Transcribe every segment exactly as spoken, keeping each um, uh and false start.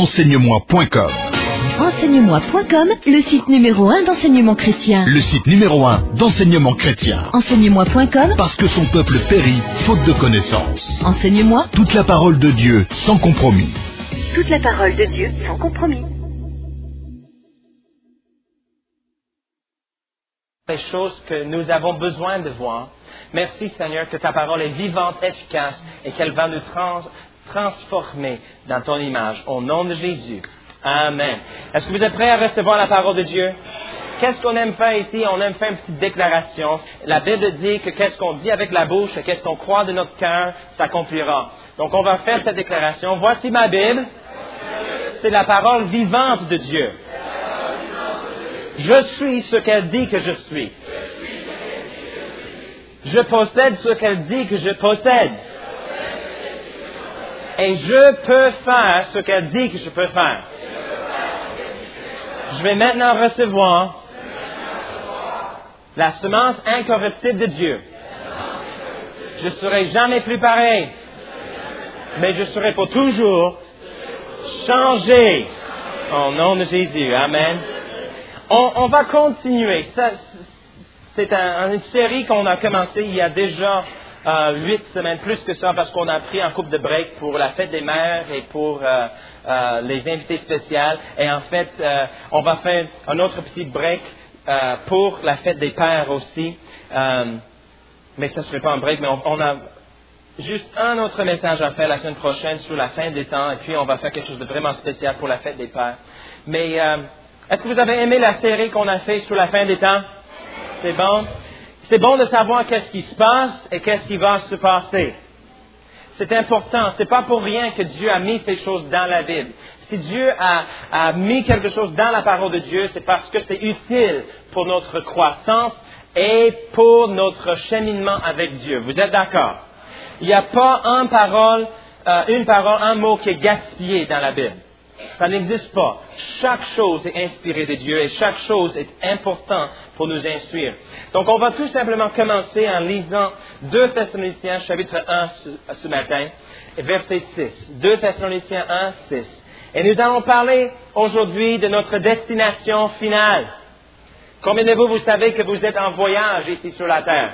enseigne-moi point com. enseigne-moi point com, le site numéro un d'enseignement chrétien. Le site numéro un d'enseignement chrétien. enseigne-moi point com, parce que son peuple périt faute de connaissance. Enseigne-moi toute la parole de Dieu sans compromis. Toute la parole de Dieu sans compromis. Les choses que nous avons besoin de voir. Merci Seigneur que ta parole est vivante, efficace et qu'elle va nous trans- transformer dans ton image. Au nom de Jésus. Amen. Est-ce que vous êtes prêts à recevoir la parole de Dieu? Qu'est-ce qu'on aime faire ici? On aime faire une petite déclaration. La Bible dit que qu'est-ce qu'on dit avec la bouche et qu'est-ce qu'on croit de notre cœur s'accomplira. Donc on va faire cette déclaration. Voici ma Bible. C'est la parole vivante de Dieu. Je suis ce qu'elle dit que je suis. Je possède ce qu'elle dit que je possède. Et je peux faire ce qu'elle dit que je peux faire. Je vais maintenant recevoir la semence incorruptible de Dieu. Je ne serai jamais plus pareil, mais je serai pour toujours changé. Au nom de Jésus. Amen. On, on va continuer. Ça, c'est un, une série qu'on a commencé il y a déjà euh, huit semaines, plus que ça, parce qu'on a pris un couple de break pour la fête des mères et pour euh, euh, les invités spéciaux. Et en fait, euh, on va faire un autre petit break euh, pour la fête des pères aussi. Euh, mais ça ne serait pas un break, mais on, on a juste un autre message à faire la semaine prochaine sur la fin des temps. Et puis, on va faire quelque chose de vraiment spécial pour la fête des pères. Mais euh, est-ce que vous avez aimé la série qu'on a fait sur la fin des temps? C'est bon? C'est bon de savoir qu'est-ce qui se passe et qu'est-ce qui va se passer. C'est important. C'est pas pour rien que Dieu a mis ces choses dans la Bible. Si Dieu a, a mis quelque chose dans la parole de Dieu, c'est parce que c'est utile pour notre croissance et pour notre cheminement avec Dieu. Vous êtes d'accord? Il n'y a pas une parole, euh, une parole, un mot qui est gaspillé dans la Bible. Ça n'existe pas. Chaque chose est inspirée de Dieu et chaque chose est importante pour nous instruire. Donc, on va tout simplement commencer en lisant deux Thessaloniciens, chapitre un ce, ce matin, verset six. deux Thessaloniciens un, six. Et nous allons parler aujourd'hui de notre destination finale. Combien de vous, vous savez que vous êtes en voyage ici sur la terre?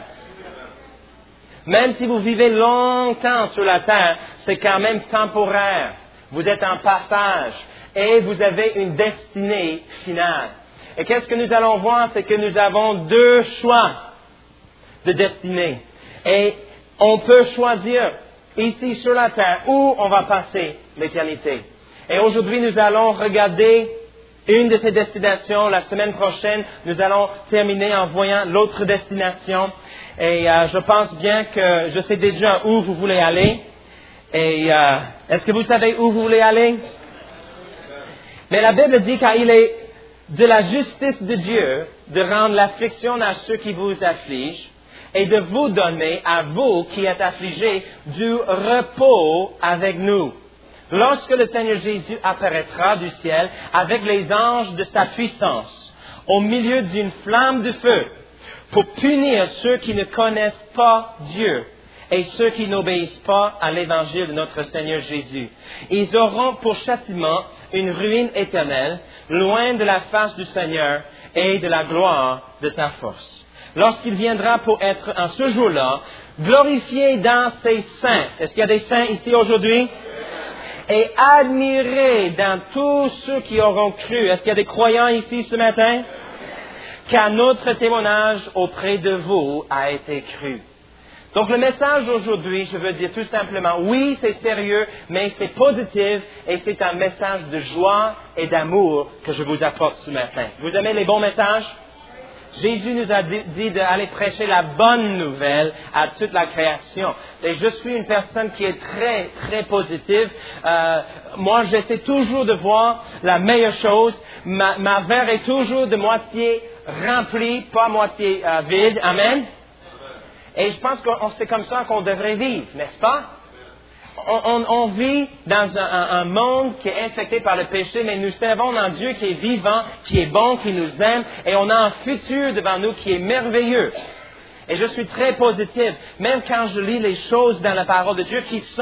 Même si vous vivez longtemps sur la terre, c'est quand même temporaire. Vous êtes en passage et vous avez une destinée finale. Et qu'est-ce que nous allons voir? C'est que nous avons deux choix de destinée. Et on peut choisir ici sur la terre où on va passer l'éternité. Et aujourd'hui, nous allons regarder une de ces destinations. La semaine prochaine, nous allons terminer en voyant l'autre destination. Et euh, je pense bien que je sais déjà où vous voulez aller. Et euh, est-ce que vous savez où vous voulez aller? Mais la Bible dit qu'il est de la justice de Dieu de rendre l'affliction à ceux qui vous affligent et de vous donner à vous qui êtes affligés du repos avec nous. Lorsque le Seigneur Jésus apparaîtra du ciel avec les anges de sa puissance au milieu d'une flamme de feu pour punir ceux qui ne connaissent pas Dieu et ceux qui n'obéissent pas à l'évangile de notre Seigneur Jésus. Ils auront pour châtiment une ruine éternelle, loin de la face du Seigneur et de la gloire de sa force. Lorsqu'il viendra pour être en ce jour-là, glorifié dans ses saints. Est-ce qu'il y a des saints ici aujourd'hui? Et admiré dans tous ceux qui auront cru. Est-ce qu'il y a des croyants ici ce matin? Car notre témoignage auprès de vous a été cru. Donc le message aujourd'hui, je veux dire tout simplement, oui, c'est sérieux, mais c'est positif et c'est un message de joie et d'amour que je vous apporte ce matin. Vous aimez les bons messages? Jésus nous a dit d'aller prêcher la bonne nouvelle à toute la création. Et je suis une personne qui est très, très positive. Euh, moi, j'essaie toujours de voir la meilleure chose. Ma, ma verre est toujours de moitié rempli, pas moitié euh, vide. Amen. Et je pense que c'est comme ça qu'on devrait vivre, n'est-ce pas? On, on, on vit dans un, un, un monde qui est infecté par le péché, mais nous servons un Dieu qui est vivant, qui est bon, qui nous aime, et on a un futur devant nous qui est merveilleux. Et je suis très positive, même quand je lis les choses dans la parole de Dieu qui sont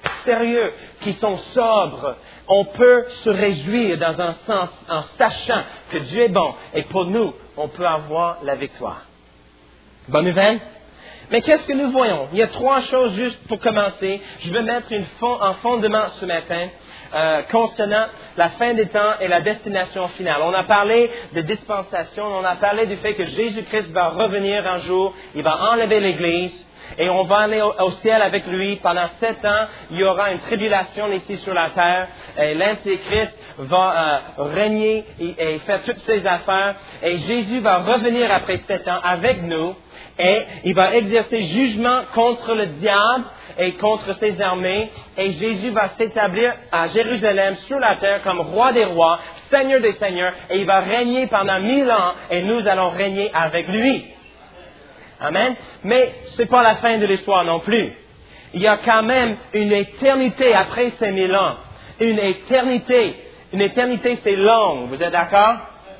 sérieux, qui sont sobres, on peut se réjouir dans un sens en sachant que Dieu est bon et pour nous, on peut avoir la victoire. Bonne nouvelle? Mais qu'est-ce que nous voyons? Il y a trois choses juste pour commencer. Je vais mettre une fond, un fondement ce matin euh, concernant la fin des temps et la destination finale. On a parlé de dispensation, on a parlé du fait que Jésus-Christ va revenir un jour, il va enlever l'Église et on va aller au, au ciel avec lui. Pendant sept ans, il y aura une tribulation ici sur la terre et l'Antéchrist va euh, régner et, et faire toutes ses affaires et Jésus va revenir après sept ans avec nous. Et il va exercer jugement contre le diable et contre ses armées. Et Jésus va s'établir à Jérusalem sur la terre comme roi des rois, seigneur des seigneurs. Et il va régner pendant mille ans et nous allons régner avec lui. Amen. Mais ce n'est pas la fin de l'histoire non plus. Il y a quand même une éternité après ces mille ans. Une éternité. Une éternité, c'est long. Vous êtes d'accord?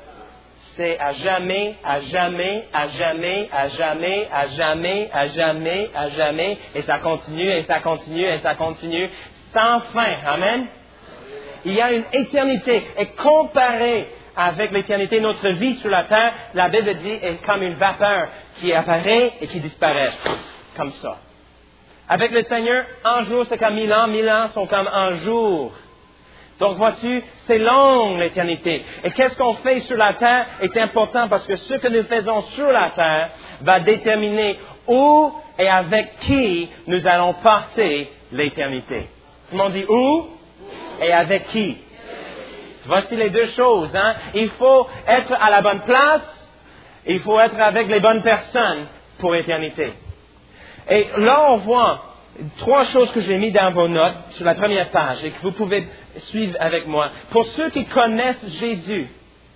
C'est à jamais, à jamais, à jamais, à jamais, à jamais, à jamais, à jamais, et ça continue, et ça continue, et ça continue, sans fin. Amen? Il y a une éternité, et comparé avec l'éternité, notre vie sur la terre, la Bible dit, est comme une vapeur qui apparaît et qui disparaît. Comme ça. Avec le Seigneur, un jour c'est comme mille ans, mille ans sont comme un jour. Donc, vois-tu, c'est long l'éternité. Et qu'est-ce qu'on fait sur la terre est important parce que ce que nous faisons sur la terre va déterminer où et avec qui nous allons passer l'éternité. Tout le monde dit où et avec qui. Voici les deux choses. Hein? Il faut être à la bonne place, il faut être avec les bonnes personnes pour l'éternité. Et là, on voit trois choses que j'ai mis dans vos notes sur la première page et que vous pouvez suivre avec moi. Pour ceux qui connaissent Jésus,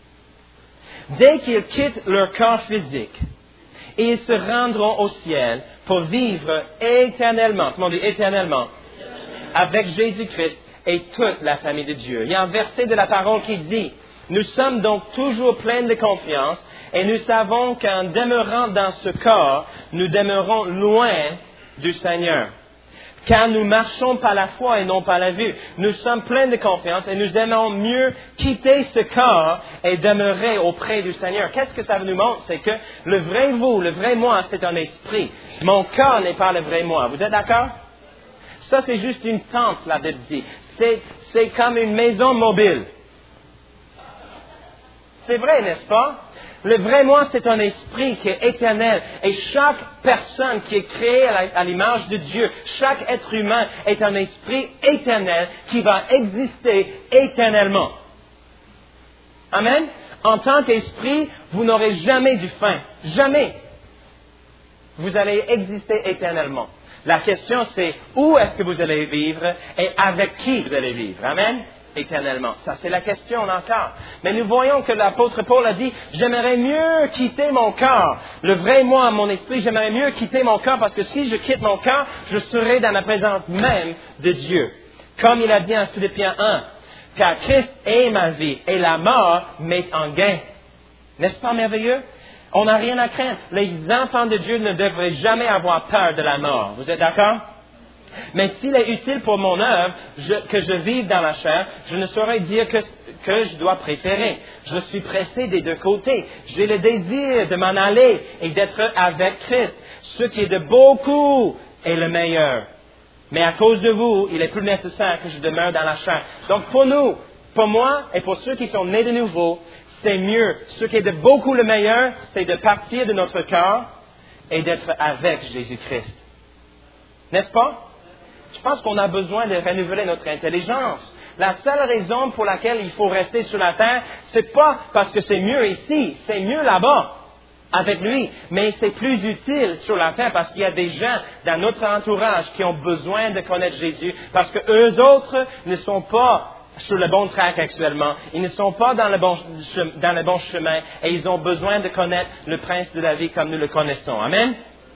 dès qu'ils quittent leur corps physique, ils se rendront au ciel pour vivre éternellement, tout le monde dit éternellement, avec Jésus-Christ et toute la famille de Dieu. Il y a un verset de la parole qui dit, « Nous sommes donc toujours pleins de confiance et nous savons qu'en demeurant dans ce corps, nous demeurons loin du Seigneur. Car nous marchons par la foi et non par la vue. Nous sommes pleins de confiance et nous aimons mieux quitter ce corps et demeurer auprès du Seigneur. » Qu'est-ce que ça nous montre? C'est que le vrai vous, le vrai moi, c'est un esprit. Mon corps n'est pas le vrai moi. Vous êtes d'accord? Ça, c'est juste une tente, la Bible dit. C'est, c'est comme une maison mobile. C'est vrai, n'est-ce pas? Le vrai moi, c'est un esprit qui est éternel. Et chaque personne qui est créée à l'image de Dieu, chaque être humain est un esprit éternel qui va exister éternellement. Amen? En tant qu'esprit, vous n'aurez jamais du fin. Jamais. Vous allez exister éternellement. La question, c'est où est-ce que vous allez vivre et avec qui vous allez vivre. Amen? Éternellement. Ça, c'est la question encore. Mais nous voyons que l'apôtre Paul a dit, j'aimerais mieux quitter mon corps. Le vrai moi, mon esprit, j'aimerais mieux quitter mon corps parce que si je quitte mon corps, je serai dans la présence même de Dieu. Comme il a dit en Philippiens un, car Christ est ma vie et la mort m'est en gain. N'est-ce pas merveilleux? On n'a rien à craindre. Les enfants de Dieu ne devraient jamais avoir peur de la mort. Vous êtes d'accord? Mais s'il est utile pour mon œuvre je, que je vive dans la chair, je ne saurais dire que, que je dois préférer. Je suis pressé des deux côtés. J'ai le désir de m'en aller et d'être avec Christ. Ce qui est de beaucoup est le meilleur. Mais à cause de vous, il est plus nécessaire que je demeure dans la chair. Donc pour nous, pour moi et pour ceux qui sont nés de nouveau, c'est mieux. Ce qui est de beaucoup le meilleur, c'est de partir de notre corps et d'être avec Jésus-Christ. N'est-ce pas? Je pense qu'on a besoin de renouveler notre intelligence. La seule raison pour laquelle il faut rester sur la terre, c'est pas parce que c'est mieux ici, c'est mieux là-bas, avec lui. Mais c'est plus utile sur la terre parce qu'il y a des gens dans notre entourage qui ont besoin de connaître Jésus, parce que eux autres ne sont pas sur le bon track actuellement. Ils ne sont pas dans le bon, dans le bon chemin et ils ont besoin de connaître le prince de la vie comme nous le connaissons. Amen?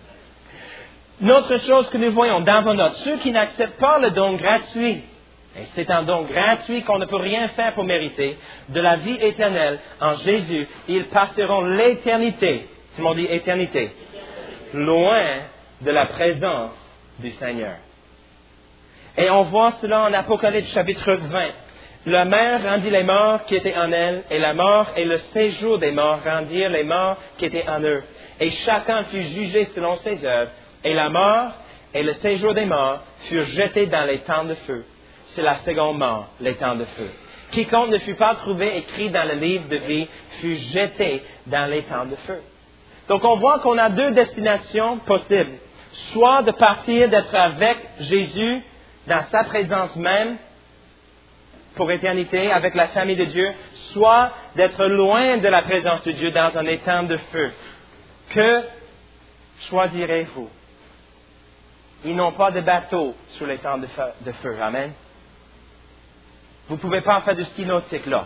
Une autre chose que nous voyons dans vos notes, ceux qui n'acceptent pas le don gratuit, et c'est un don gratuit qu'on ne peut rien faire pour mériter, de la vie éternelle en Jésus, ils passeront l'éternité, tout le monde dit éternité, loin de la présence du Seigneur. Et on voit cela en Apocalypse chapitre vingt. La mer rendit les morts qui étaient en elle, et la mort et le séjour des morts rendirent les morts qui étaient en eux. Et chacun fut jugé selon ses œuvres, et la mort et le séjour des morts furent jetés dans les temps de feu. C'est la seconde mort, les temps de feu. Quiconque ne fut pas trouvé écrit dans le livre de vie fut jeté dans les temps de feu. Donc on voit qu'on a deux destinations possibles. Soit de partir, d'être avec Jésus dans sa présence même, pour éternité, avec la famille de Dieu, soit d'être loin de la présence de Dieu dans un étang de feu. Que choisirez-vous? Ils n'ont pas de bateau sur l'étang de feu, de feu. Amen. Vous ne pouvez pas faire du ski nautique là.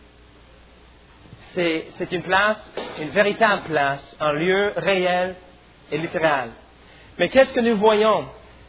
C'est, c'est une place, une véritable place, un lieu réel et littéral. Mais qu'est-ce que nous voyons?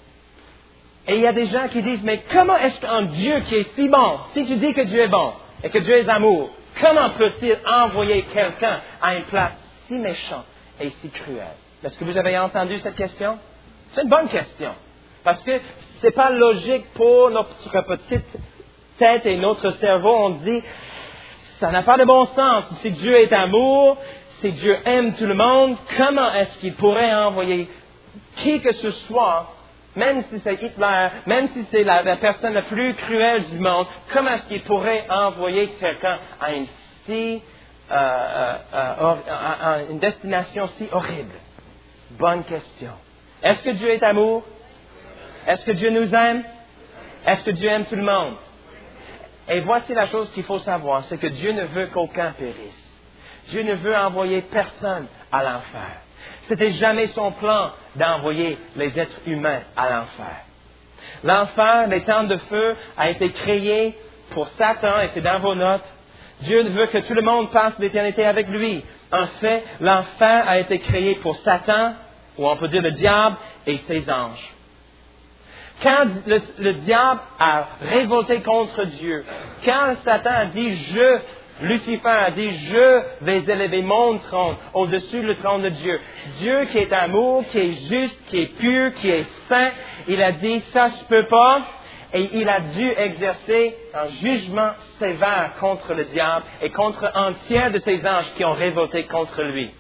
Et il y a des gens qui disent, mais comment est-ce qu'un Dieu qui est si bon, si tu dis que Dieu est bon et que Dieu est amour, comment peut-il envoyer quelqu'un à une place si méchante et si cruelle? Est-ce que vous avez entendu cette question? C'est une bonne question. Parce que ce n'est pas logique pour notre petite tête et notre cerveau. On dit, ça n'a pas de bon sens. Si Dieu est amour, si Dieu aime tout le monde, comment est-ce qu'il pourrait envoyer qui que ce soit, même si c'est Hitler, même si c'est la, la personne la plus cruelle du monde, comment est-ce qu'il pourrait envoyer quelqu'un à une si, euh, euh, euh, à, à une destination si horrible? Bonne question. Est-ce que Dieu est amour? Est-ce que Dieu nous aime? Est-ce que Dieu aime tout le monde? Et voici la chose qu'il faut savoir, c'est que Dieu ne veut qu'aucun périsse. Dieu ne veut envoyer personne à l'enfer. C'était jamais son plan d'envoyer les êtres humains à l'enfer. L'enfer, les temps de feu, a été créé pour Satan, et c'est dans vos notes. Dieu veut que tout le monde passe l'éternité avec lui. En fait, l'enfer a été créé pour Satan, ou on peut dire le diable, et ses anges. Quand le, le diable a révolté contre Dieu, quand Satan a dit « je », Lucifer a dit « je vais élever mon trône au-dessus du trône de Dieu ». Dieu qui est amour, qui est juste, qui est pur, qui est saint, il a dit « ça je peux pas ». Et il a dû exercer un jugement sévère contre le diable et contre un tiers de ses anges qui ont révolté contre lui.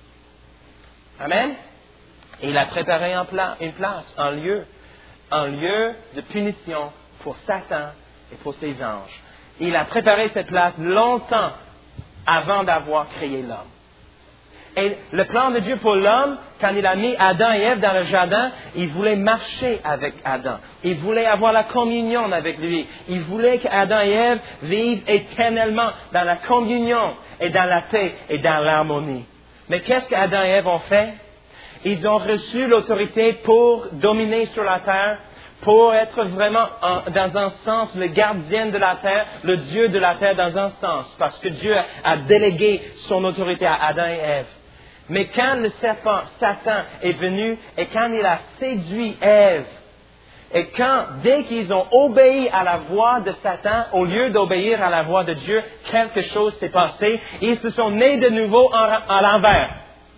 Amen. Et il a préparé un pla- une place, un lieu, un lieu de punition pour Satan et pour ses anges. Il a préparé cette place longtemps avant d'avoir créé l'homme. Et le plan de Dieu pour l'homme, quand il a mis Adam et Ève dans le jardin, il voulait marcher avec Adam. Il voulait avoir la communion avec lui. Il voulait qu'Adam et Ève vivent éternellement dans la communion et dans la paix et dans l'harmonie. Mais qu'est-ce qu'Adam et Ève ont fait? Ils ont reçu l'autorité pour dominer sur la terre, pour être vraiment, en, dans un sens, le gardien de la terre, le Dieu de la terre dans un sens, parce que Dieu a, a délégué son autorité à Adam et Ève. Mais quand le serpent, Satan, est venu et quand il a séduit Ève, et quand, dès qu'ils ont obéi à la voix de Satan, au lieu d'obéir à la voix de Dieu, quelque chose s'est passé. Ils se sont nés de nouveau en, à l'envers.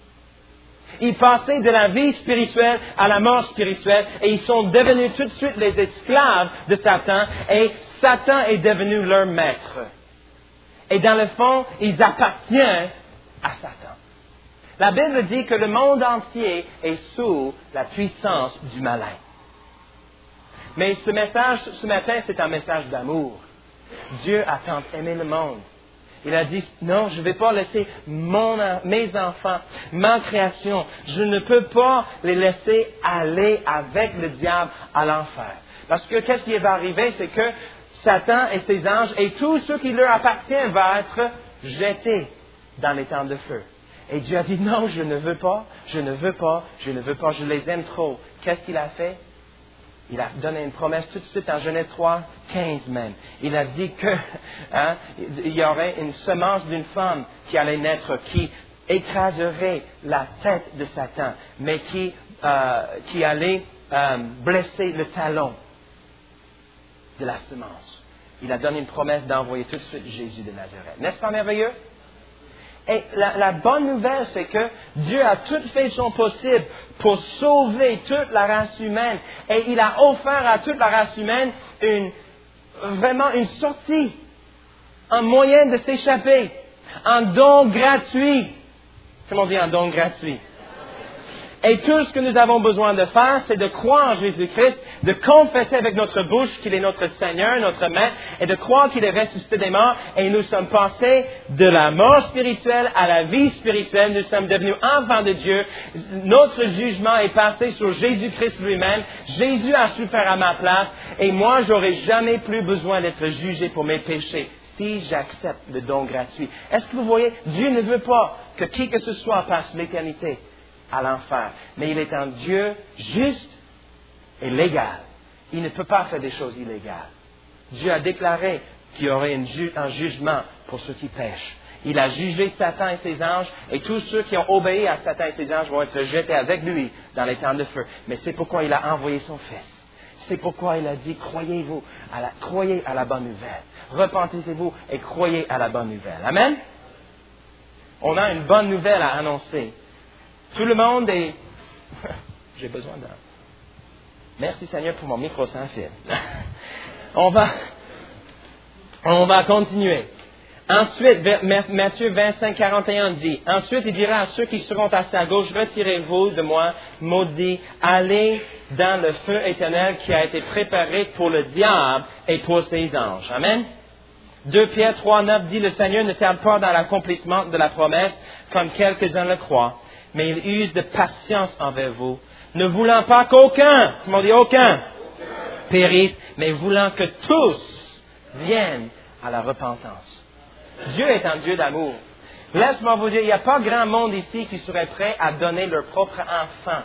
Ils passaient de la vie spirituelle à la mort spirituelle et ils sont devenus tout de suite les esclaves de Satan et Satan est devenu leur maître. Et dans le fond, ils appartiennent à Satan. La Bible dit que le monde entier est sous la puissance du malin. Mais ce message, ce matin, c'est un message d'amour. Dieu a tant aimé le monde. Il a dit, non, je ne vais pas laisser mon, mes enfants, ma création, je ne peux pas les laisser aller avec le diable à l'enfer. Parce que qu'est-ce qui va arriver, c'est que Satan et ses anges et tout ce qui leur appartient va être jeté dans les temps de feu. Et Dieu a dit, non, je ne veux pas, je ne veux pas, je ne veux pas, je les aime trop. Qu'est-ce qu'il a fait? Il a donné une promesse tout de suite en Genèse trois, quinze même. Il a dit que hein, il y aurait une semence d'une femme qui allait naître, qui écraserait la tête de Satan, mais qui, euh, qui allait euh, blesser le talon de la semence. Il a donné une promesse d'envoyer tout de suite Jésus de Nazareth. N'est-ce pas merveilleux? Et la, la bonne nouvelle, c'est que Dieu a tout fait son possible pour sauver toute la race humaine. Et il a offert à toute la race humaine une, vraiment une sortie, un moyen de s'échapper, un don gratuit. Comment on dit un don gratuit? Et tout ce que nous avons besoin de faire, c'est de croire en Jésus-Christ, de confesser avec notre bouche qu'il est notre Seigneur, notre Maître, et de croire qu'il est ressuscité des morts, et nous sommes passés de la mort spirituelle à la vie spirituelle. Nous sommes devenus enfants de Dieu. Notre jugement est passé sur Jésus-Christ lui-même. Jésus a souffert à ma place, et moi, j'aurai jamais plus besoin d'être jugé pour mes péchés si j'accepte le don gratuit. Est-ce que vous voyez, Dieu ne veut pas que qui que ce soit passe l'éternité à l'enfer. Mais il est un Dieu juste et légal. Il ne peut pas faire des choses illégales. Dieu a déclaré qu'il y aurait une ju- un jugement pour ceux qui pêchent. Il a jugé Satan et ses anges, et tous ceux qui ont obéi à Satan et ses anges vont être jetés avec lui dans les temps de feu. Mais c'est pourquoi il a envoyé son Fils. C'est pourquoi il a dit, croyez-vous, à la, croyez à la bonne nouvelle. Repentez-vous et croyez à la bonne nouvelle. Amen? On a une bonne nouvelle à annoncer. Tout le monde est... J'ai besoin d'un... Merci Seigneur pour mon micro sans fil. on va... On va continuer. Ensuite, Matthieu vingt-cinq, quarante et un dit, « Ensuite, il dira à ceux qui seront à sa gauche, retirez-vous de moi, maudits, allez dans le feu éternel qui a été préparé pour le diable et pour ses anges. » Amen. deux Pierre trois, neuf dit, « Le Seigneur ne tarde pas dans l'accomplissement de la promesse, comme quelques-uns le croient, mais il use de patience envers vous, ne voulant pas qu'aucun, tout le monde dit aucun, périsse, mais voulant que tous viennent à la repentance. » Dieu est un Dieu d'amour. Laisse-moi vous dire, il n'y a pas grand monde ici qui serait prêt à donner leur propre enfant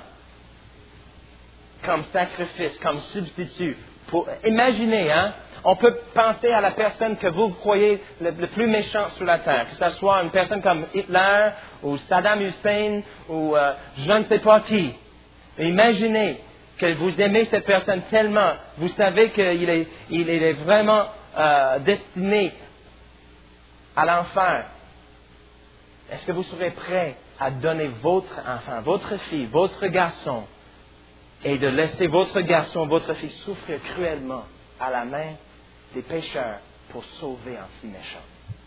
comme sacrifice, comme substitut. Pour, imaginez, hein, on peut penser à la personne que vous croyez le, le plus méchant sur la terre, que ce soit une personne comme Hitler ou Saddam Hussein ou euh, je ne sais pas qui. Imaginez que vous aimez cette personne tellement, vous savez qu'il est, il est vraiment euh, destiné à l'enfer. Est-ce que vous serez prêt à donner votre enfant, votre fille, votre garçon, et de laisser votre garçon, votre fille souffrir cruellement à la main des pécheurs pour sauver un si méchant?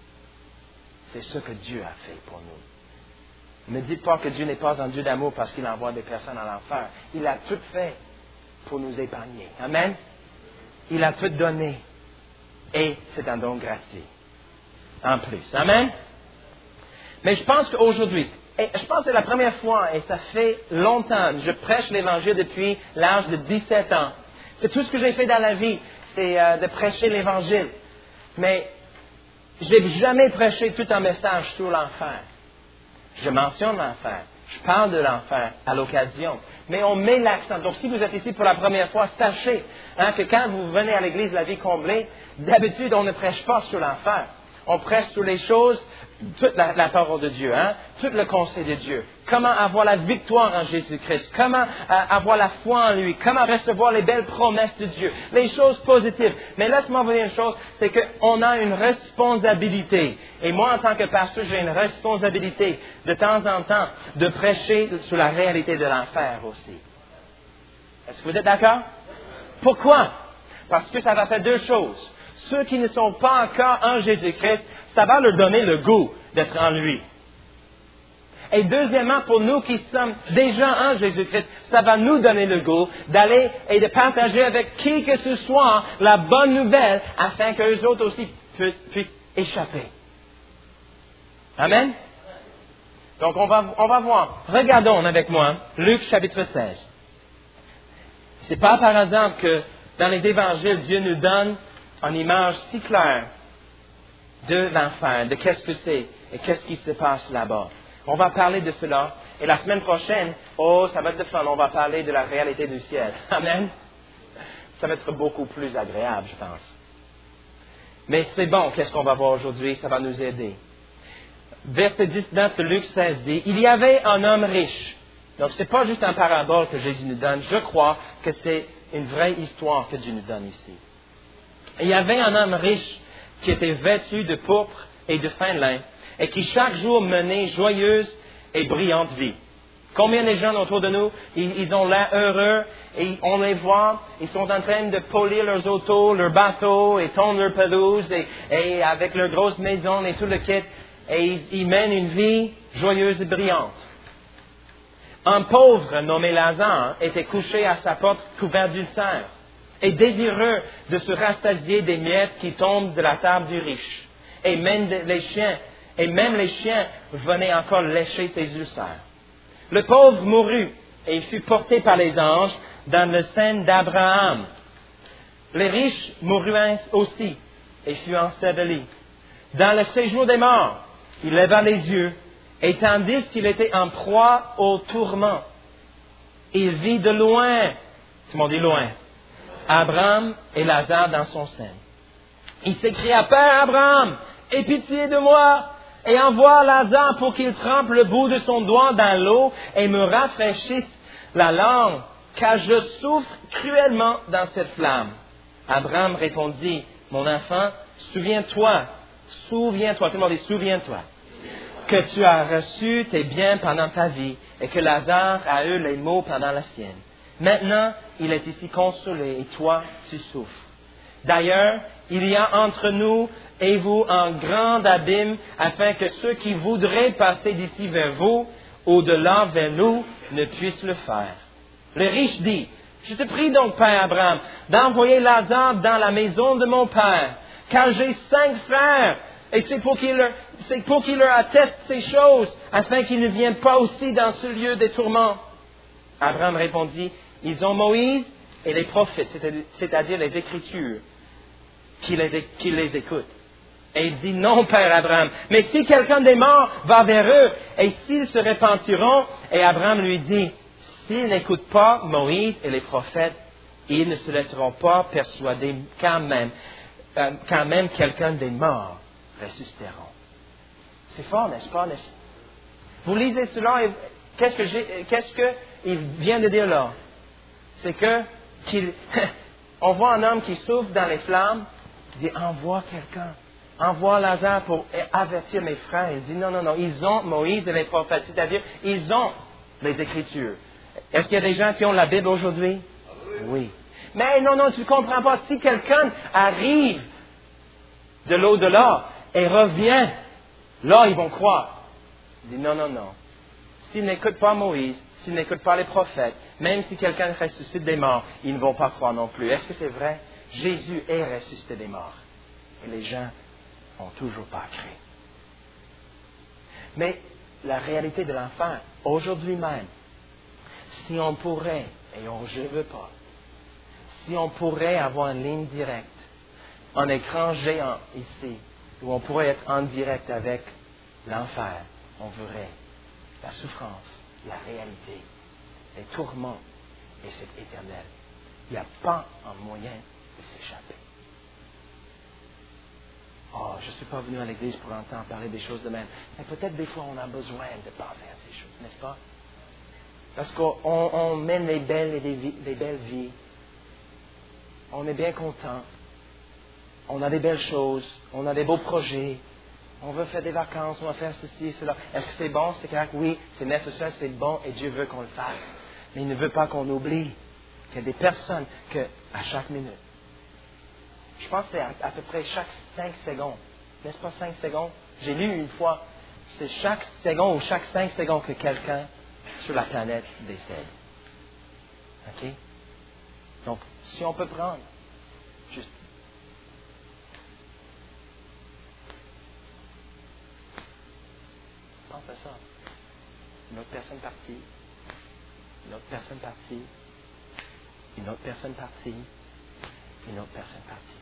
C'est ce que Dieu a fait pour nous. Ne dites pas que Dieu n'est pas un Dieu d'amour parce qu'il envoie des personnes à l'enfer. Il a tout fait pour nous épargner. Amen. Il a tout donné. Et c'est un don gratuit. En plus. Amen. Mais je pense qu'aujourd'hui, et je pense que c'est la première fois, et ça fait longtemps, je prêche l'Évangile depuis l'âge de dix-sept ans. C'est tout ce que j'ai fait dans la vie, c'est euh, de prêcher l'Évangile. Mais je n'ai jamais prêché tout un message sur l'enfer. Je mentionne l'enfer. Je parle de l'enfer à l'occasion. Mais on met l'accent. Donc, si vous êtes ici pour la première fois, sachez hein, que quand vous venez à l'église La Vie Comblée, d'habitude, on ne prêche pas sur l'enfer. On prêche sur les choses, toute la, la parole de Dieu, hein, tout le conseil de Dieu. Comment avoir la victoire en Jésus-Christ, comment euh, avoir la foi en lui, comment recevoir les belles promesses de Dieu, les choses positives. Mais laisse-moi vous dire une chose, c'est qu'on a une responsabilité. Et moi, en tant que pasteur, j'ai une responsabilité de temps en temps de prêcher sur la réalité de l'enfer aussi. Est-ce que vous êtes d'accord? Pourquoi? Parce que ça va faire deux choses. Ceux qui ne sont pas encore en Jésus-Christ, ça va leur donner le goût d'être en lui. Et deuxièmement, pour nous qui sommes déjà en Jésus-Christ, ça va nous donner le goût d'aller et de partager avec qui que ce soit la bonne nouvelle afin qu'eux autres aussi puissent, puissent échapper. Amen? Donc on va, on va voir. Regardons avec moi Luc chapitre seize. C'est pas par hasard que dans les évangiles, Dieu nous donne une image si claire de l'enfer, de qu'est-ce que c'est et qu'est-ce qui se passe là-bas. On va parler de cela. Et la semaine prochaine, oh, ça va être de fun, on va parler de la réalité du ciel. Amen. Ça va être beaucoup plus agréable, je pense. Mais c'est bon, qu'est-ce qu'on va voir aujourd'hui, ça va nous aider. Verset dix-neuf de Luc seize dit, « Il y avait un homme riche. » Donc, ce n'est pas juste un parabole que Jésus nous donne. Je crois que c'est une vraie histoire que Dieu nous donne ici. Il y avait un homme riche qui était vêtu de pourpre et de fin lin, et qui chaque jour menaient joyeuse et brillante vie. Combien de gens autour de nous, ils, ils ont l'air heureux, et on les voit, ils sont en train de polir leurs autos, leurs bateaux, et tondre leur pelouse, et, et avec leurs grosses maisons et tout le kit, et ils, ils mènent une vie joyeuse et brillante. Un pauvre nommé Lazare était couché à sa porte couvert d'ulcères, et désireux de se rassasier des miettes qui tombent de la table du riche. Et même les chiens, et même les chiens venaient encore lécher ses ulcères. Le pauvre mourut, et il fut porté par les anges dans le sein d'Abraham. Les riches moururent aussi, et furent ensevelis. Dans le séjour des morts, il leva les yeux, et tandis qu'il était en proie au tourment, il vit de loin, tout le monde dit loin, Abraham et Lazare dans son sein. Il s'écria, Père Abraham, aie pitié de moi, et envoie Lazare pour qu'il trempe le bout de son doigt dans l'eau et me rafraîchisse la langue, car je souffre cruellement dans cette flamme. Abraham répondit, mon enfant, souviens-toi, souviens-toi, tout le monde dit souviens-toi, que tu as reçu tes biens pendant ta vie et que Lazare a eu les maux pendant la sienne. Maintenant, il est ici consolé et toi, tu souffres. D'ailleurs, il y a entre nous et vous un grand abîme afin que ceux qui voudraient passer d'ici vers vous, au-delà vers nous, ne puissent le faire. Le riche dit, je te prie donc, Père Abraham, d'envoyer Lazare dans la maison de mon Père, car j'ai cinq frères, et c'est pour qu'il leur, c'est pour qu'il leur atteste ces choses, afin qu'ils ne viennent pas aussi dans ce lieu des tourments. Abraham répondit, ils ont Moïse et les prophètes, c'est-à-dire les Écritures, qui les, qui les écoutent. Et il dit, non, Père Abraham, mais si quelqu'un des morts va vers eux, et s'ils se repentiront, et Abraham lui dit, s'ils n'écoutent pas Moïse et les prophètes, ils ne se laisseront pas persuader quand même, euh, quand même quelqu'un des morts ressusciteront. C'est fort, n'est-ce pas? N'est-ce... Vous lisez cela, et qu'est-ce que j'ai, qu'est-ce qu'il vient de dire là? C'est que, qu'il, on voit un homme qui souffre dans les flammes, il dit, envoie quelqu'un. Envoie Lazare pour avertir mes frères. Il dit, non, non, non, ils ont Moïse et les prophètes, c'est-à-dire, ils ont les Écritures. Est-ce qu'il y a des gens qui ont la Bible aujourd'hui? Oui. Mais non, non, tu ne comprends pas. Si quelqu'un arrive de l'au-delà et revient, là, ils vont croire. Il dit, non, non, non. S'ils n'écoutent pas Moïse, s'ils n'écoutent pas les prophètes, même si quelqu'un ressuscite des morts, ils ne vont pas croire non plus. Est-ce que c'est vrai? Jésus est ressuscité des morts. Et les gens n'ont toujours pas cru. Mais la réalité de l'enfer, aujourd'hui même, si on pourrait, et on, je ne veux pas, si on pourrait avoir une ligne directe, un écran géant ici, où on pourrait être en direct avec l'enfer, on verrait la souffrance, la réalité, les tourments, et c'est éternel. Il n'y a pas un moyen de s'échapper. Oh, je ne suis pas venu à l'église pour entendre parler des choses de même. Mais peut-être des fois on a besoin de penser à ces choses, n'est-ce pas? Parce qu'on on mène les belles et des, vies, des belles vies. On est bien content. On a des belles choses. On a des beaux projets. On veut faire des vacances. On va faire ceci et cela. Est-ce que c'est bon? C'est correct? Oui, c'est nécessaire, c'est bon et Dieu veut qu'on le fasse. Mais il ne veut pas qu'on oublie qu'il y a des personnes que, à chaque minute, je pense que c'est à, à peu près chaque cinq secondes. N'est-ce pas cinq secondes? J'ai lu une fois, c'est chaque seconde ou chaque cinq secondes que quelqu'un sur la planète décède. OK? Donc, si on peut prendre, juste. Pense à ça. Une autre personne partie. Une autre personne partie. Une autre personne partie. Une autre personne partie.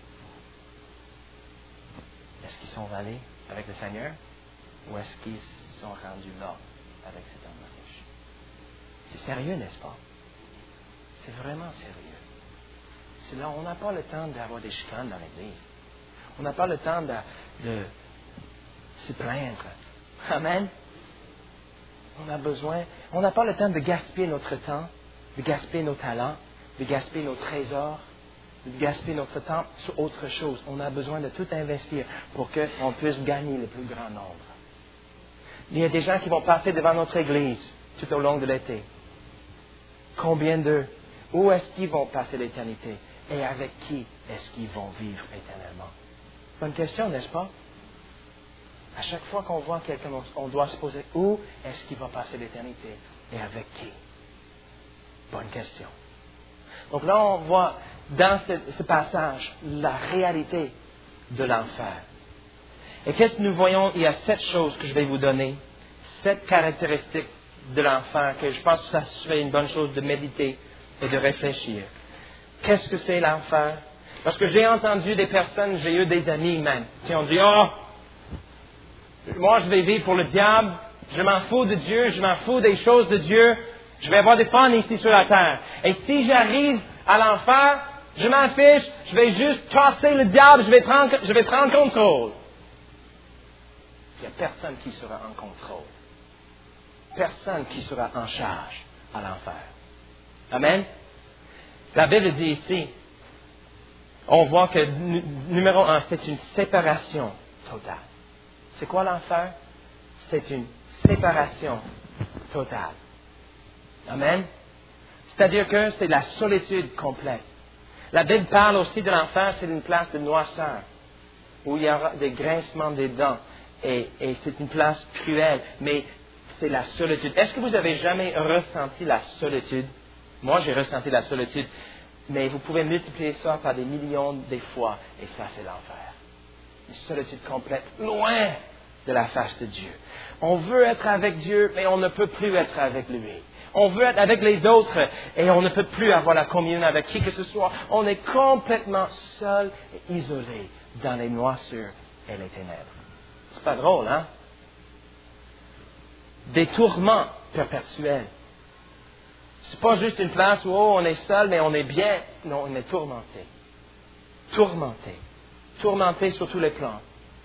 Est-ce qu'ils sont allés avec le Seigneur ou est-ce qu'ils sont rendus là avec cet homme riche? C'est sérieux, n'est-ce pas? C'est vraiment sérieux. C'est là, on n'a pas le temps d'avoir des chicanes dans l'Église. On n'a pas le temps de, de se plaindre. Amen. On a besoin, on n'a pas le temps de gaspiller notre temps, de gaspiller nos talents, de gaspiller nos trésors. gaspiller notre temps sur autre chose. On a besoin de tout investir pour qu'on puisse gagner le plus grand nombre. Il y a des gens qui vont passer devant notre église tout au long de l'été. Combien d'eux? Où est-ce qu'ils vont passer l'éternité? Et avec qui est-ce qu'ils vont vivre éternellement? Bonne question, n'est-ce pas? À chaque fois qu'on voit quelqu'un, on doit se poser où est-ce qu'il va passer l'éternité et avec qui? Bonne question. Donc là, on voit dans ce, ce passage la réalité de l'enfer. Et qu'est-ce que nous voyons? Il y a sept choses que je vais vous donner, sept caractéristiques de l'enfer que je pense que ça serait une bonne chose de méditer et de réfléchir. Qu'est-ce que c'est l'enfer? Parce que j'ai entendu des personnes, j'ai eu des amis même, qui ont dit « Oh, moi je vais vivre pour le diable, je m'en fous de Dieu, je m'en fous des choses de Dieu, je vais avoir des fun ici sur la terre. Et si j'arrive à l'enfer, je m'en fiche, je vais juste tasser le diable, je vais prendre, je vais prendre contrôle. » Il n'y a personne qui sera en contrôle. Personne qui sera en charge à l'enfer. Amen? La Bible dit ici, on voit que, numéro un, c'est une séparation totale. C'est quoi l'enfer? C'est une séparation totale. Amen? C'est-à-dire que c'est la solitude complète. La Bible parle aussi de l'enfer, c'est une place de noirceur, où il y aura des grincements des dents, et, et c'est une place cruelle, mais c'est la solitude. Est-ce que vous avez jamais ressenti la solitude? Moi, j'ai ressenti la solitude, mais vous pouvez multiplier ça par des millions des fois, et ça, c'est l'enfer. Une solitude complète, loin de la face de Dieu. On veut être avec Dieu, mais on ne peut plus être avec lui. On veut être avec les autres, et on ne peut plus avoir la communion avec qui que ce soit. On est complètement seul et isolé dans les noirceurs et les ténèbres. C'est pas drôle, hein? Des tourments perpétuels. C'est pas juste une place où oh, on est seul, mais on est bien. Non, on est tourmenté. Tourmenté. Tourmenté sur tous les plans.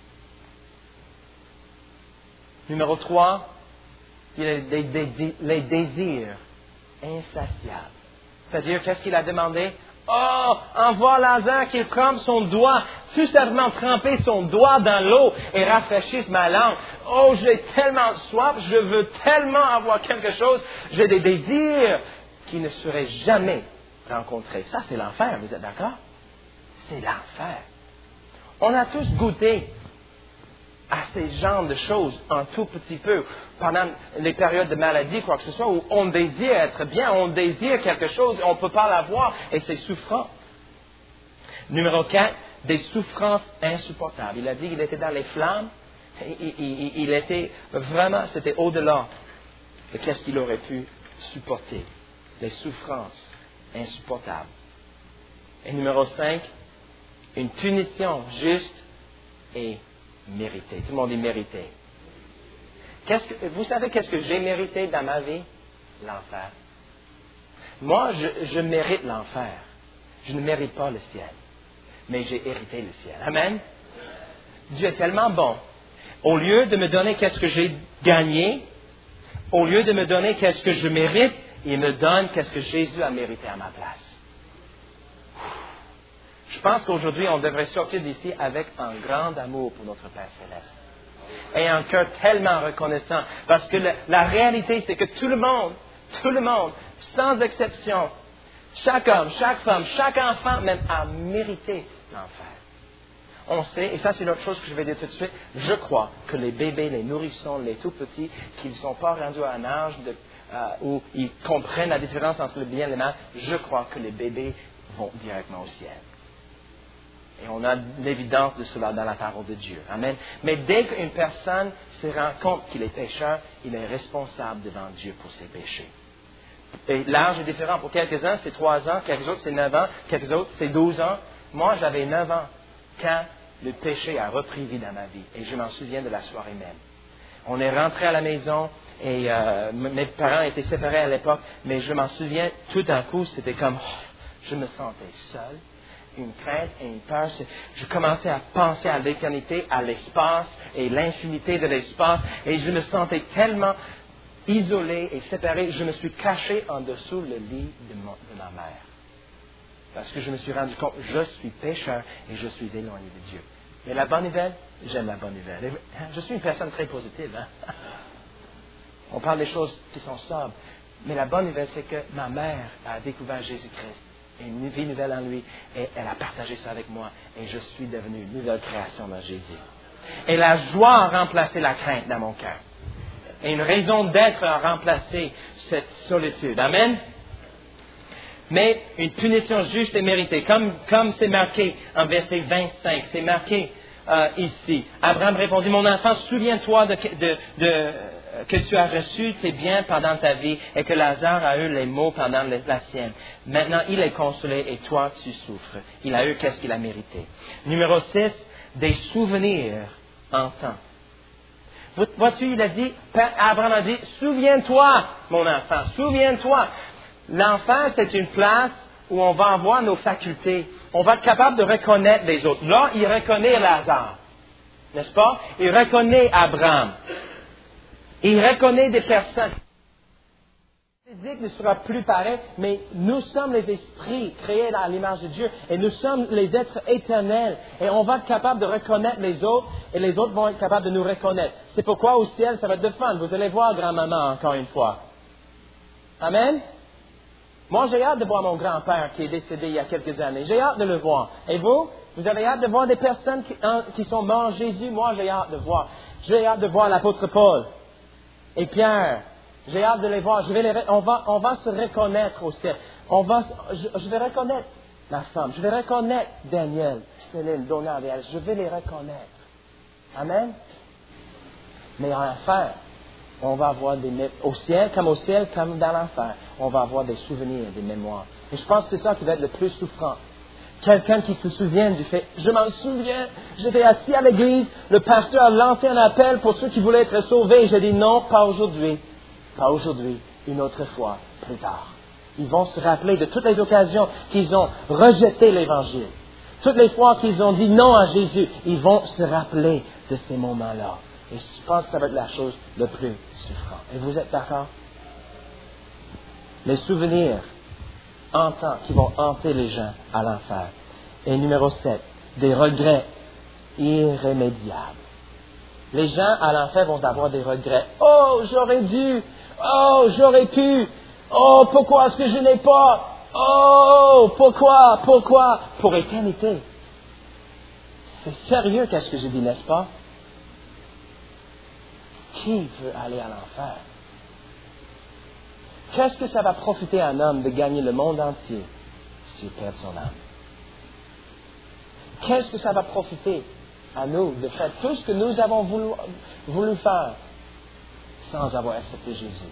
Numéro trois, il y a les, les, les désirs insatiables. C'est-à-dire, qu'est-ce qu'il a demandé? Oh, envoie Lazare qu'il trempe son doigt, tout simplement tremper son doigt dans l'eau et rafraîchisse ma langue. Oh, j'ai tellement soif, je veux tellement avoir quelque chose, j'ai des désirs qui ne seraient jamais rencontrés. Ça, c'est l'enfer, vous êtes d'accord? C'est l'enfer. On a tous goûté à ces genres de choses un tout petit peu pendant les périodes de maladie, quoi que ce soit, où on désire être bien, on désire quelque chose, on ne peut pas l'avoir, et c'est souffrant. Numéro quatre, des souffrances insupportables. Il a dit qu'il était dans les flammes, il, il, il était vraiment, c'était au-delà de qu'est-ce qu'il aurait pu supporter. Des souffrances insupportables. Et numéro cinq, une punition juste et méritée. Tout le monde dit mérité. Qu'est-ce que, vous savez qu'est-ce que j'ai mérité dans ma vie? L'enfer. Moi, je, je mérite l'enfer. Je ne mérite pas le ciel. Mais j'ai hérité le ciel. Amen? Dieu est tellement bon. Au lieu de me donner qu'est-ce que j'ai gagné, au lieu de me donner qu'est-ce que je mérite, il me donne qu'est-ce que Jésus a mérité à ma place. Je pense qu'aujourd'hui, on devrait sortir d'ici avec un grand amour pour notre Père Céleste. Et un cœur tellement reconnaissant. Parce que la, la réalité, c'est que tout le monde, tout le monde, sans exception, chaque homme, chaque femme, chaque enfant même a mérité l'enfer. On sait, et ça c'est l'autre chose que je vais dire tout de suite, je crois que les bébés, les nourrissons, les tout petits, qui ne sont pas rendus à un âge de, euh, où ils comprennent la différence entre le bien et le mal, je crois que les bébés vont directement au ciel. Et on a l'évidence de cela dans la parole de Dieu. Amen. Mais dès qu'une personne se rend compte qu'il est pécheur, il est responsable devant Dieu pour ses péchés. Et l'âge est différent. Pour quelques-uns, c'est trois ans, quelques autres, c'est neuf ans, quelques autres, c'est douze ans. Moi, j'avais neuf ans quand le péché a repris vie dans ma vie. Et je m'en souviens de la soirée même. On est rentré à la maison et euh, mes parents étaient séparés à l'époque, mais je m'en souviens, tout d'un coup, c'était comme, oh, je me sentais seul. Une crainte et une peur. Je commençais à penser à l'éternité, à l'espace et l'infinité de l'espace, et je me sentais tellement isolé et séparé. Je me suis caché en dessous le lit de, mon, de ma mère. Parce que je me suis rendu compte, je suis pécheur et je suis éloigné de Dieu. Mais la bonne nouvelle, j'aime la bonne nouvelle. Je suis une personne très positive. Hein? On parle des choses qui sont sobres. Mais la bonne nouvelle, c'est que ma mère a découvert Jésus-Christ. Et une vie nouvelle en lui. Et elle a partagé ça avec moi. Et je suis devenu une nouvelle création dans Jésus. Et la joie a remplacé la crainte dans mon cœur. Et une raison d'être a remplacé cette solitude. Amen? Mais une punition juste et méritée, comme, comme c'est marqué en verset vingt-cinq, c'est marqué euh, ici. Abraham répondit, mon enfant, souviens-toi de, de, de, que tu as reçu tes biens pendant ta vie et que Lazare a eu les maux pendant la sienne. Maintenant, il est consolé et toi, tu souffres. Il a eu qu'est-ce qu'il a mérité. Numéro six, des souvenirs en temps. Vois-tu, il a dit, Abraham a dit, souviens-toi, mon enfant, souviens-toi. L'enfant, c'est une place où on va avoir nos facultés. On va être capable de reconnaître les autres. Là, il reconnaît Lazare, n'est-ce pas? Il reconnaît Abraham. Il reconnaît des personnes. Le physique ne sera plus pareil, mais nous sommes les esprits créés à l'image de Dieu et nous sommes les êtres éternels. Et on va être capable de reconnaître les autres et les autres vont être capables de nous reconnaître. C'est pourquoi au ciel, ça va être de fun. Vous allez voir grand-maman encore une fois. Amen? Moi, j'ai hâte de voir mon grand-père qui est décédé il y a quelques années. J'ai hâte de le voir. Et vous? Vous avez hâte de voir des personnes qui, hein, qui sont morts en Jésus? Moi, j'ai hâte de voir. J'ai hâte de voir l'apôtre Paul et Pierre. J'ai hâte de les voir. Je vais les, on, va, on va se reconnaître au ciel. On va, je, je vais reconnaître ma femme. Je vais reconnaître Daniel, Céline, Donald et Alice. Je vais les reconnaître. Amen? Mais en enfer, on va avoir des, au ciel, comme au ciel, comme dans l'enfer, on va avoir des souvenirs, des mémoires. Et je pense que c'est ça qui va être le plus souffrant. Quelqu'un qui se souvient du fait, je m'en souviens, j'étais assis à l'église, le pasteur a lancé un appel pour ceux qui voulaient être sauvés, et j'ai dit non, pas aujourd'hui, pas aujourd'hui, une autre fois, plus tard. Ils vont se rappeler de toutes les occasions qu'ils ont rejeté l'Évangile. Toutes les fois qu'ils ont dit non à Jésus, ils vont se rappeler de ces moments-là. Et je pense que ça va être la chose le plus souffrante. Et vous êtes d'accord? Les souvenirs hantants qui vont hanter les gens à l'enfer. Et numéro sept, des regrets irrémédiables. Les gens à l'enfer vont avoir des regrets. Oh, j'aurais dû. Oh, j'aurais pu. Oh, pourquoi est-ce que je n'ai pas? Oh, pourquoi? Pourquoi? Pour éternité. C'est sérieux qu'est-ce que je dis, n'est-ce pas? Qui veut aller à l'enfer? Qu'est-ce que ça va profiter à un homme de gagner le monde entier s'il perd son âme? Qu'est-ce que ça va profiter à nous de faire tout ce que nous avons voulu, voulu faire sans avoir accepté Jésus?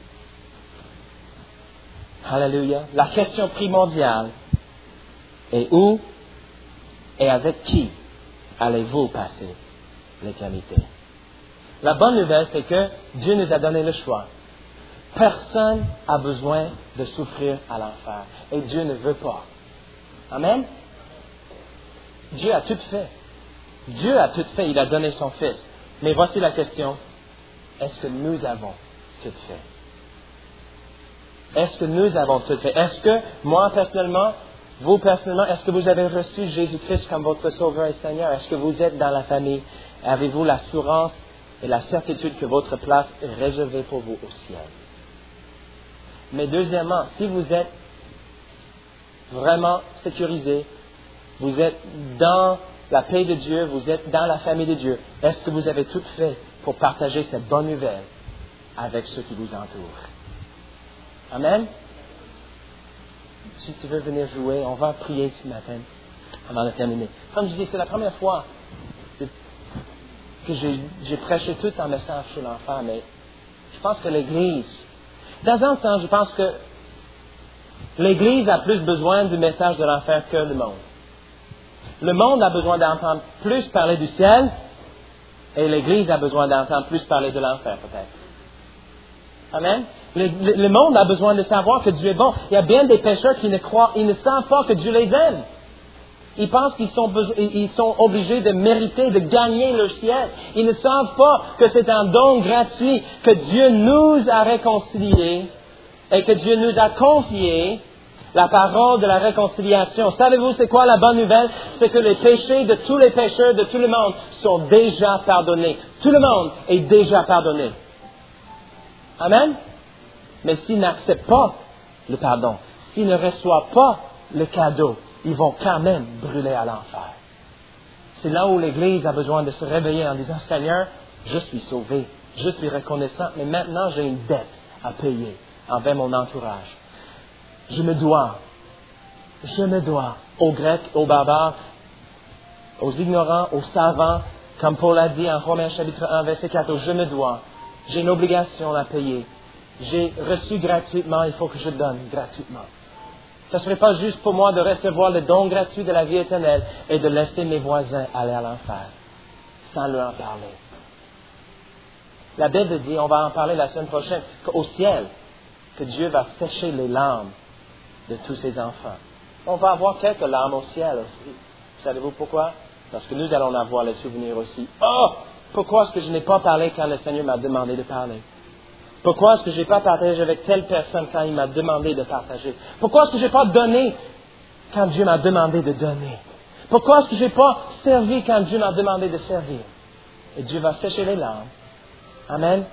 Alléluia. La question primordiale est où et avec qui allez-vous passer l'éternité? La bonne nouvelle, c'est que Dieu nous a donné le choix. Personne n'a besoin de souffrir à l'enfer. Et Dieu ne veut pas. Amen? Dieu a tout fait. Dieu a tout fait. Il a donné son Fils. Mais voici la question. Est-ce que nous avons tout fait? Est-ce que nous avons tout fait? Est-ce que, moi personnellement, vous personnellement, est-ce que vous avez reçu Jésus-Christ comme votre Sauveur et Seigneur? Est-ce que vous êtes dans la famille? Avez-vous l'assurance et la certitude que votre place est réservée pour vous au ciel? Mais deuxièmement, si vous êtes vraiment sécurisé, vous êtes dans la paix de Dieu, vous êtes dans la famille de Dieu, est-ce que vous avez tout fait pour partager cette bonne nouvelle avec ceux qui vous entourent? Amen? Si tu veux venir jouer, on va prier ce matin avant de terminer. Comme je dis, c'est la première fois que j'ai, j'ai prêché tout un message sur l'enfer, mais je pense que l'Église, dans un sens, je pense que l'Église a plus besoin du message de l'enfer que le monde. Le monde a besoin d'entendre plus parler du ciel, et l'Église a besoin d'entendre plus parler de l'enfer, peut-être. Amen? Le, le, le monde a besoin de savoir que Dieu est bon. Il y a bien des pécheurs qui ne croient, ils ne savent pas que Dieu les aime. Ils pensent qu'ils sont, ils sont obligés de mériter, de gagner le ciel. Ils ne savent pas que c'est un don gratuit, que Dieu nous a réconciliés et que Dieu nous a confié La parole de la réconciliation. Savez-vous c'est quoi la bonne nouvelle? C'est que les péchés de tous les pécheurs de tout le monde sont déjà pardonnés. Tout le monde est déjà pardonné. Amen? Mais s'ils n'acceptent pas le pardon, s'ils ne reçoivent pas le cadeau, ils vont quand même brûler à l'enfer. C'est là où l'Église a besoin de se réveiller en disant, Seigneur, je suis sauvé, je suis reconnaissant, mais maintenant j'ai une dette à payer envers mon entourage. Je me dois, je me dois aux Grecs, aux barbares, aux ignorants, aux savants, comme Paul a dit en Romains chapitre un, verset quatorze, je me dois, j'ai une obligation à payer. J'ai reçu gratuitement, il faut que je donne gratuitement. Ce ne serait pas juste pour moi de recevoir le don gratuit de la vie éternelle et de laisser mes voisins aller à l'enfer, sans leur en parler. La Bible dit, on va en parler la semaine prochaine, qu'au ciel, que Dieu va sécher les larmes de tous ses enfants. On va avoir quelques larmes au ciel aussi. Savez-vous pourquoi? Parce que nous allons avoir les souvenirs aussi. Oh! Pourquoi est-ce que je n'ai pas parlé quand le Seigneur m'a demandé de parler? Pourquoi est-ce que je n'ai pas partagé avec telle personne quand il m'a demandé de partager? Pourquoi est-ce que je n'ai pas donné quand Dieu m'a demandé de donner? Pourquoi est-ce que je n'ai pas servi quand Dieu m'a demandé de servir? Et Dieu va sécher les larmes. Amen.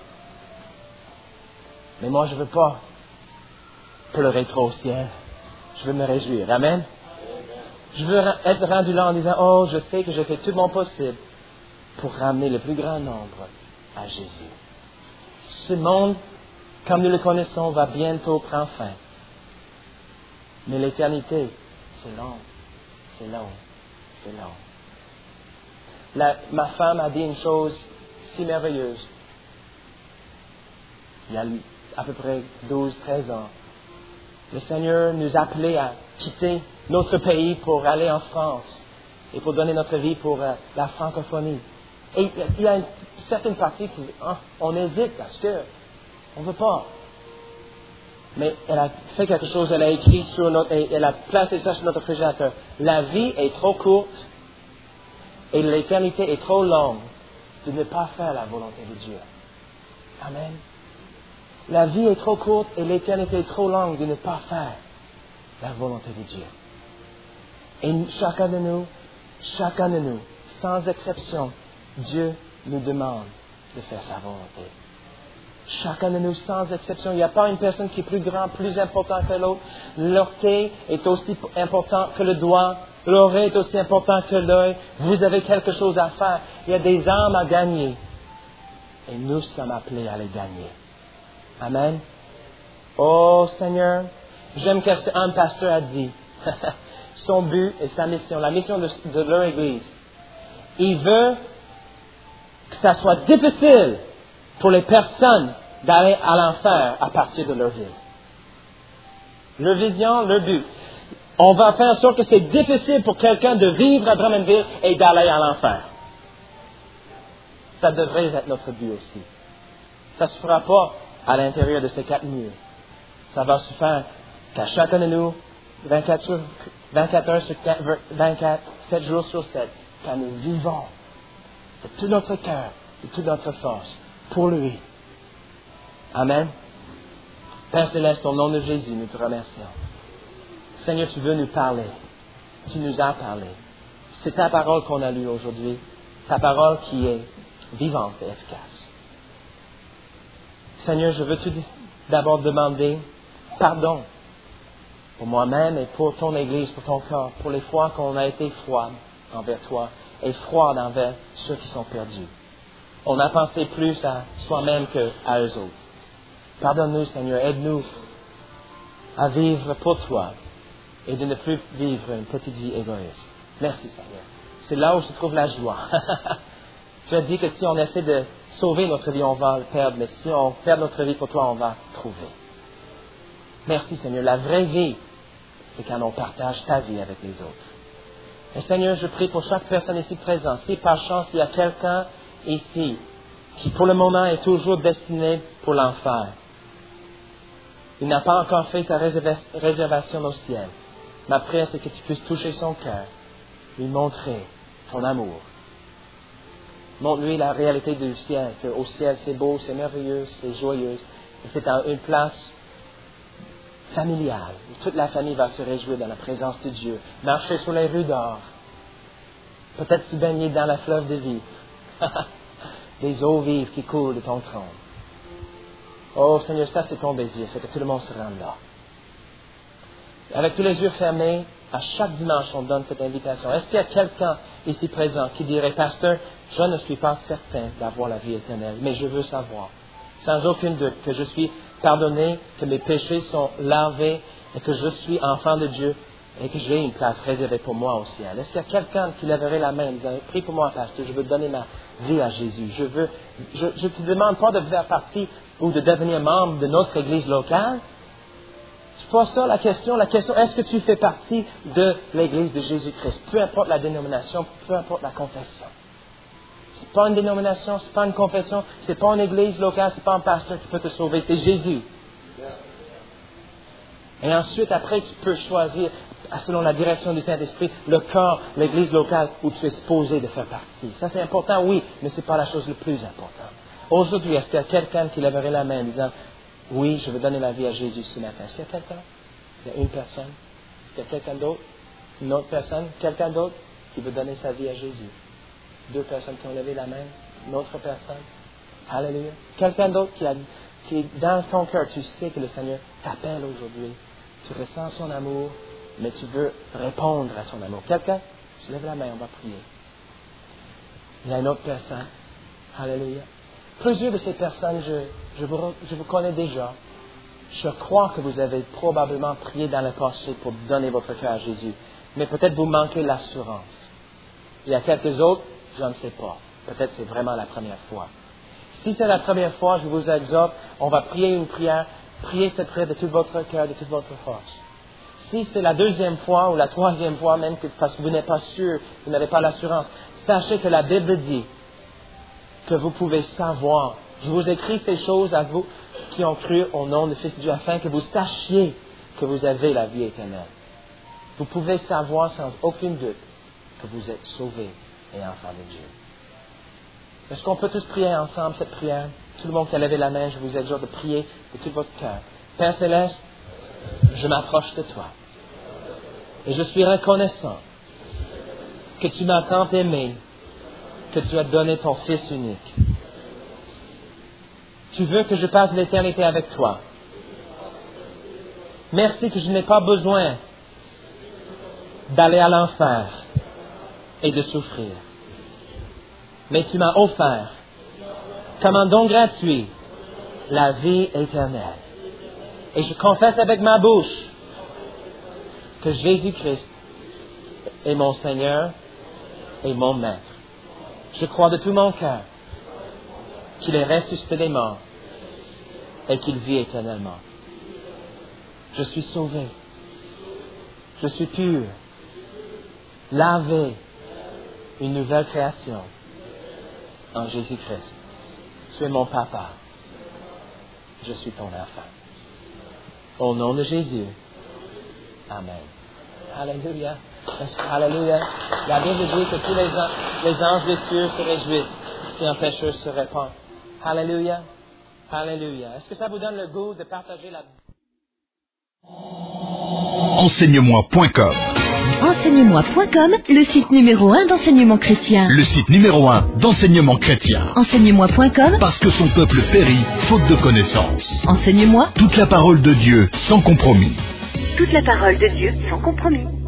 Mais moi, je ne veux pas pleurer trop au ciel. Je veux me réjouir. Amen. Je veux être rendu là en disant, oh, je sais que j'ai fait tout mon possible pour ramener le plus grand nombre à Jésus. Ce monde, comme nous le connaissons, va bientôt prendre fin. Mais l'éternité, c'est long, c'est long, c'est long. La, ma femme a dit une chose si merveilleuse. Il y a à peu près douze, treize ans. Le Seigneur nous a appelés à quitter notre pays pour aller en France et pour donner notre vie pour euh, la francophonie. Et il y a une certaine partie qui, hein, on hésite parce que on ne veut pas. Mais elle a fait quelque chose, elle a écrit sur notre, elle a placé ça sur notre réfrigérateur. La vie est trop courte et l'éternité est trop longue de ne pas faire la volonté de Dieu. Amen. La vie est trop courte et l'éternité est trop longue de ne pas faire la volonté de Dieu. Et chacun de nous, chacun de nous, sans exception, Dieu nous demande de faire sa volonté. Chacun de nous, sans exception, il n'y a pas une personne qui est plus grande, plus importante que l'autre. L'orteil est aussi important que le doigt. L'oreille est aussi important que l'œil. Vous avez quelque chose à faire. Il y a des âmes à gagner. Et nous sommes appelés à les gagner. Amen. Oh Seigneur, j'aime ce qu'un pasteur a dit. Son but et sa mission, la mission de, de leur Église. Il veut que ça soit difficile pour les personnes d'aller à l'enfer à partir de leur ville. Leur vision, leur but. On va faire en sorte que c'est difficile pour quelqu'un de vivre à Drummondville et d'aller à l'enfer. Ça devrait être notre but aussi. Ça ne se fera pas à l'intérieur de ces quatre murs. Ça va se faire qu'à chacun de nous, vingt-quatre, sur, vingt-quatre heures sur vingt-quatre, sept jours sur sept, quand nous vivons de tout notre cœur, de toute notre force, pour lui. Amen. Père Céleste, au nom de Jésus, nous te remercions. Seigneur, tu veux nous parler. Tu nous as parlé. C'est ta parole qu'on a lue aujourd'hui. Ta parole qui est vivante et efficace. Seigneur, je veux tout d'abord demander pardon pour moi-même et pour ton Église, pour ton corps, pour les fois qu'on a été froid envers toi et froid envers ceux qui sont perdus. On a pensé plus à soi-même qu'à eux autres. Pardonne-nous, Seigneur, aide-nous à vivre pour toi et de ne plus vivre une petite vie égoïste. Merci, Seigneur. C'est là où se trouve la joie. Tu as dit que si on essaie de sauver notre vie, on va le perdre, mais si on perd notre vie pour toi, on va trouver. Merci, Seigneur. La vraie vie, c'est quand on partage ta vie avec les autres. Et Seigneur, je prie pour chaque personne ici présente. Si par chance, il y a quelqu'un ici qui, pour le moment, est toujours destiné pour l'enfer. Il n'a pas encore fait sa réservation au ciel. Ma prière, c'est que tu puisses toucher son cœur, lui montrer ton amour. Montre-lui la réalité du ciel, qu'au ciel, c'est beau, c'est merveilleux, c'est joyeux. Et c'est une place familial, où toute la famille va se réjouir dans la présence de Dieu, marcher sur les rues d'or, peut-être se baigner dans la fleuve de vie, des eaux vives qui coulent de ton trône. Oh Seigneur, ça c'est ton désir, c'est que tout le monde se rende là. Avec tous les yeux fermés, à chaque dimanche, on donne cette invitation. Est-ce qu'il y a quelqu'un ici présent qui dirait, Pasteur, je ne suis pas certain d'avoir la vie éternelle, mais je veux savoir, sans aucun doute, que je suis pardonné, que mes péchés sont lavés et que je suis enfant de Dieu et que j'ai une place réservée pour moi au ciel. Est-ce qu'il y a quelqu'un qui lèverait la main et disant, prie pour moi, Pasteur, je veux donner ma vie à Jésus. Je veux, je ne te demande pas de faire partie ou de devenir membre de notre église locale. C'est pas ça la question. La question, est-ce que tu fais partie de l'église de Jésus-Christ? Peu importe la dénomination, peu importe la confession. C'est pas une dénomination, c'est pas une confession, c'est pas une église locale, c'est pas un pasteur qui peut te sauver, c'est Jésus. Et ensuite, après, tu peux choisir, selon la direction du Saint-Esprit, le corps, l'église locale où tu es supposé de faire partie. Ça, c'est important, oui, mais c'est pas la chose la plus importante. Aujourd'hui, est-ce qu'il y a quelqu'un qui lèverait la main en disant, oui, je veux donner la vie à Jésus ce matin? Est-ce qu'il y a quelqu'un? Il y a une personne? Est-ce qu'il y a quelqu'un d'autre? Une autre personne? Quelqu'un d'autre qui veut donner sa vie à Jésus? Deux personnes qui ont levé la main? Une autre personne? Alléluia. Quelqu'un d'autre qui a, qui dans ton cœur, tu sais que le Seigneur t'appelle aujourd'hui. Tu ressens son amour, mais tu veux répondre à son amour. Quelqu'un? Tu lèves la main, on va prier. Il y a une autre personne. Alléluia. Plusieurs de ces personnes, je, je, vous, je vous connais déjà. Je crois que vous avez probablement prié dans le passé pour donner votre cœur à Jésus. Mais peut-être vous manquez l'assurance. Il y a quelques autres, je ne sais pas. Peut-être c'est vraiment la première fois. Si c'est la première fois, je vous exhorte, on va prier une prière. Priez cette prière de tout votre cœur, de toute votre force. Si c'est la deuxième fois ou la troisième fois, même que, parce que vous n'êtes pas sûr, vous n'avez pas l'assurance, sachez que la Bible dit que vous pouvez savoir. Je vous écris ces choses à vous qui ont cru au nom du Fils de Dieu, afin que vous sachiez que vous avez la vie éternelle. Vous pouvez savoir sans aucun doute que vous êtes sauvés et enfants de Dieu. Est-ce qu'on peut tous prier ensemble cette prière? Tout le monde qui a levé la main, je vous exhorte de prier de tout votre cœur. Père Céleste, je m'approche de toi. Et je suis reconnaissant que tu m'as tant aimé, que tu as donné ton Fils unique. Tu veux que je passe l'éternité avec toi. Merci que je n'ai pas besoin d'aller à l'enfer et de souffrir. Mais tu m'as offert, comme un don gratuit, la vie éternelle. Et je confesse avec ma bouche que Jésus-Christ est mon Seigneur et mon Maître. Je crois de tout mon cœur qu'il est ressuscité des morts et qu'il vit éternellement. Je suis sauvé. Je suis pur, lavé, une nouvelle création en Jésus-Christ. Tu es mon papa. Je suis ton enfant. Au nom de Jésus. Amen. Alléluia. Alléluia. La Bible dit que tous les, an- les anges des cieux se réjouissent si un pécheur se répand. Alléluia. Alléluia. Est-ce que ça vous donne le goût de partager la... Enseigne-moi point com. Enseigne-moi point com, le site numéro un d'enseignement chrétien. Le site numéro un d'enseignement chrétien. Enseigne-moi point com, Parce que son peuple périt, faute de connaissance. enseigne-moi Toute la parole de Dieu, sans compromis. toute la parole de Dieu sans compromis.